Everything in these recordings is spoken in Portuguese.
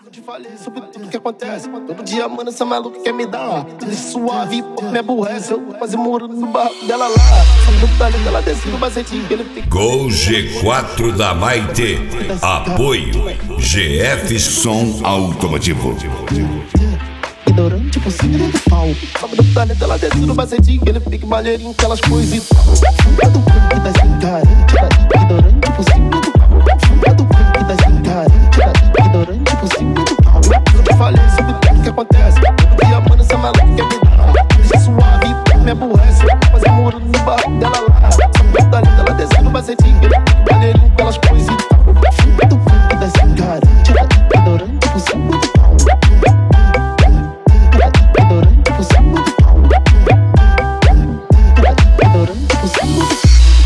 Te falei sobre tudo que acontece. Todo dia, mano, essa maluca quer me dar. Deixa suave, me aborrece. Eu quase moro no barco dela lá. Só do talento, ela desce no bacetinho. Gol G4 da Maite. Apoio GF Som Automotivo. Ignorante por cima do pau. Sabe do talento, ela desce no bacetinho. Ele fica maneirinho, aquelas coisas e tal. Fuga do funk das encarentes. Ignorante por cima do pau. Fuga do funk das encarentes. Ignorante por cima do pau. Eu te falei sobre tudo que acontece. Todo dia, mano, essa maluca quer me dar. Deixa suave, me aborrece. Quase moro no barco dela lá. Sabe do talento, ela desce no bacetinho. Ele fica maneirinho, aquelas coisas e tal. Fuga do funk das encarentes. Ignorante por cima do pau. Ignorante por cima do pau. Ignorante por cima do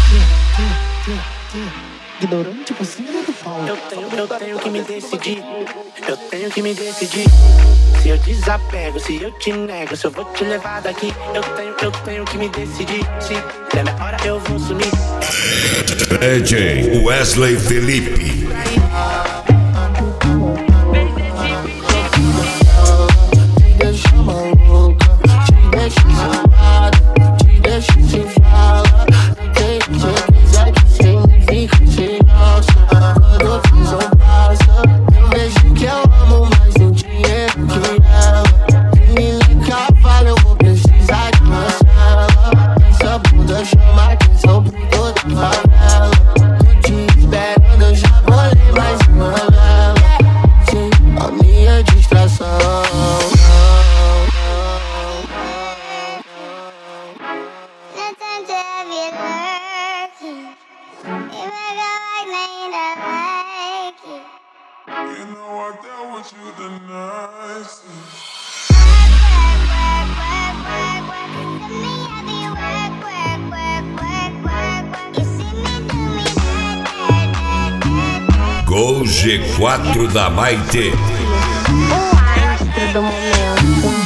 pau. Ignorante por cima do pau. Eu tenho que me decidir. Eu tenho que me decidir. Se eu desapego, se eu te nego, se eu vou te levar daqui. Eu tenho que me decidir. Se é minha hora, eu vou sumir. DJ Wesley Felipe. Gol G4 da Maite. O astro do momento.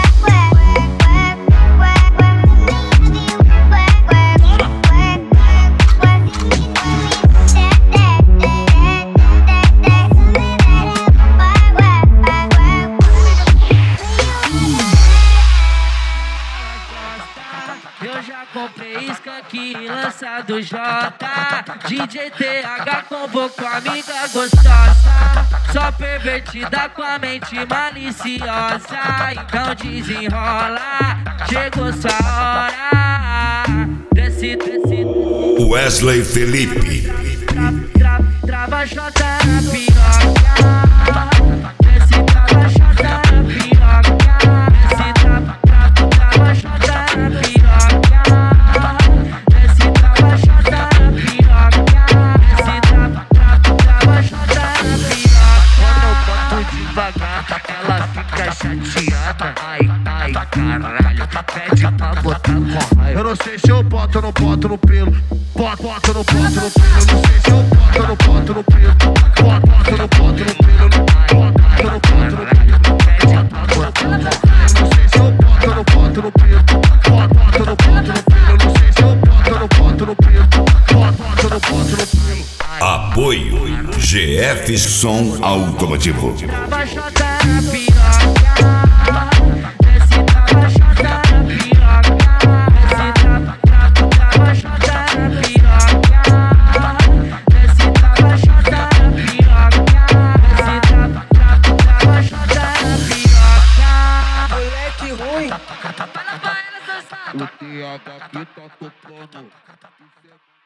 Eu já comprei skunk lançado J. DJ TH convocou amiga gostosa, só pervertida com a mente maliciosa. Então desenrola, chegou sua hora. Desce, desce. Wesley Felipe. Trava J na piroca. Desce, trava J na piroca. Desce, trava J na piroca. Desce, trava J na piroca. Desce, trava J na piroca. Quando eu boto devagar, ela fica chateada. Ai, caralho, pede pra botar com raiva. Eu não sei se eu boto ou não boto no pelo. Boto ou não boto no pelo. Eu não sei se eu boto ou não boto no pelo. Boto ou não boto no pelo. Boto ou não boto no pelo. Pede pra botar com raiva. Eu não sei se eu boto ou não boto no pelo. Boto ou não boto no pelo. Eu não sei se eu boto ou não boto no pelo. Boto ou não boto no pelo. Apoio GF Som Automotivo. Trava J na piroca. Desce, trava J na piroca. Desce, trava J na piroca. Desce, trava J na piroca. Desce, trava J na piroca. Moleque ruim. Fala pra ela, seu saco. O TH aqui tá tocando.